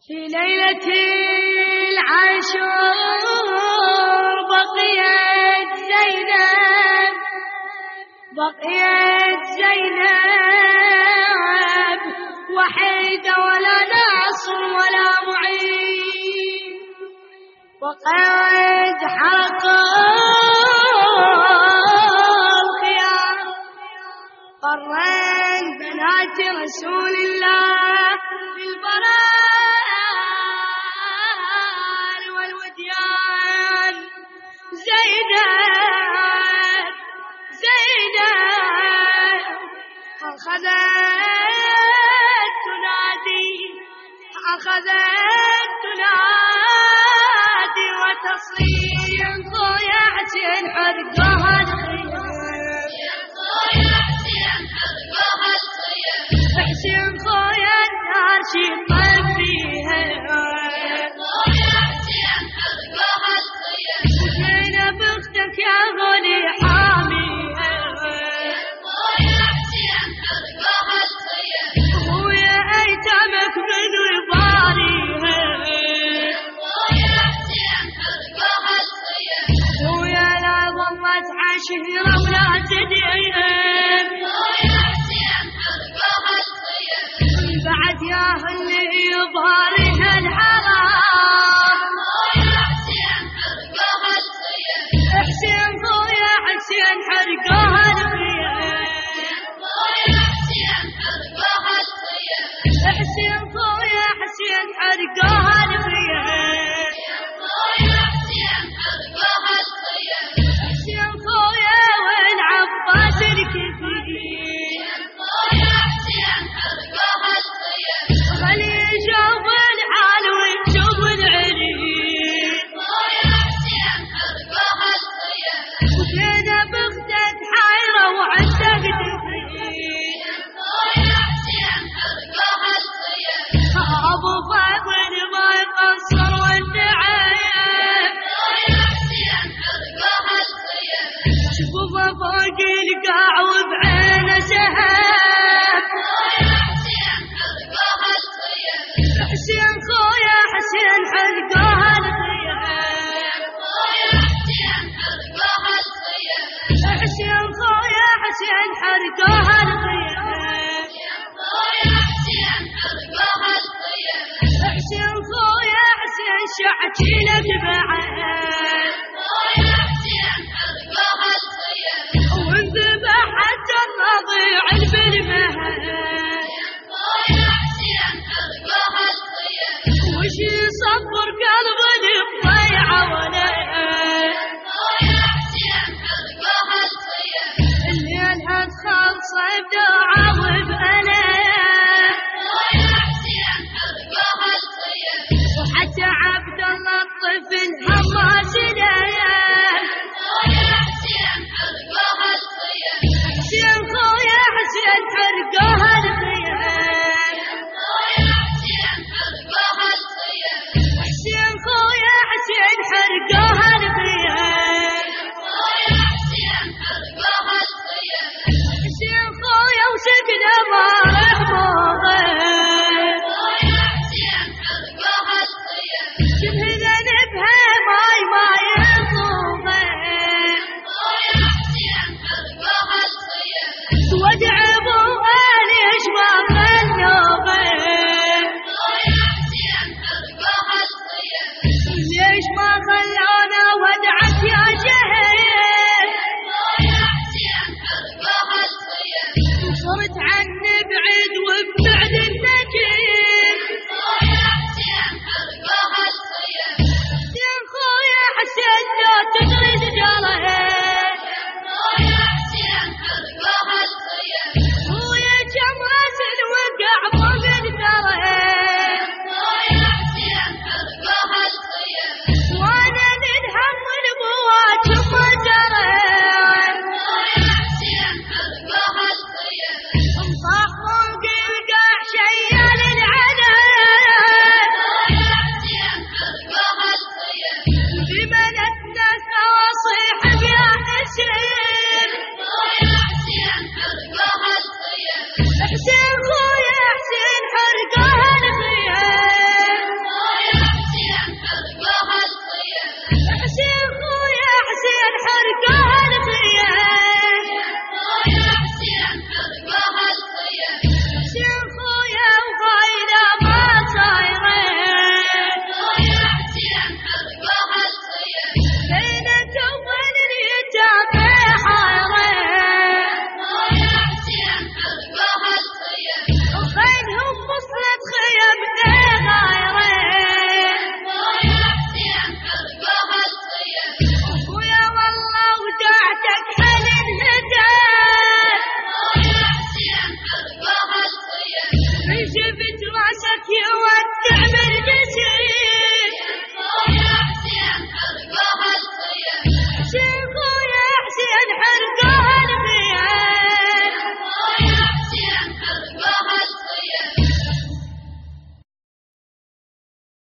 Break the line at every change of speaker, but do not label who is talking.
في ليلة العاشور بقيت زينب وحيدة ولا ناصر ولا معين، وقد حرق الخيام قرن بنات رسول الله بالبرار والوديان. زينب أخذت تنادي وتصيح خويا حسين حرقها حسين خويا النار شيطان فيها زينب اختك يا غولي حاميها ويا ايتامك من وباريها ويا لا ضمت عشيرة ولا تدين بعد يا اللي يظهرها الحرام. حسين خويا حسين حرقها حسين خويا حسين حرقها حسين خويا والعباس الكثير خليجة والحال ونشوف العريق وزينب اختك حيرة وعندك تفيد أبو فاضل ما يقصر والنعيم شوفه فوق القاع وبعينه سهام. حسين خويا حسين حرقها حسين خويا حسين حرقها حسين خويا حسين شعتي لك بعد وانذبحت الرضيع بالمهد وش يصبر قلب الضيعة ولا الليل هدخل صيف دعا وبأنا وحتى عبد الله الطفل هماس يود